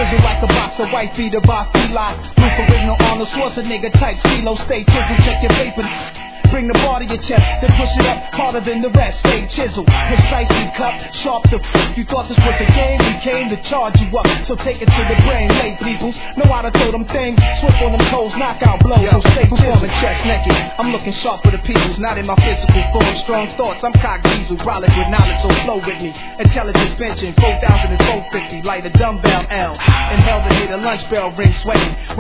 Chisel like a boxer, white beater by Feli. Roof original Arnold Schwarzenegger type CeeLo. Stay chisel, check your vaping. Bring the bar to your chest, then push it up harder than the rest. Stay chisel, precisely cut, sharp to You thought this was a game, we came to charge you up. So take it to the brain, lay peoples. Know how to throw them things, swift on them toes, knockout blows. So stay performing chest naked. I'm looking sharp for the peoples, not in my physical form. Strong thoughts, I'm cock diesel, rolling with knowledge, so flow with me. Intelligence benching, 4,000 and 450, like a dumbbell L. Inhale to hear the lunch bell ring, sweating.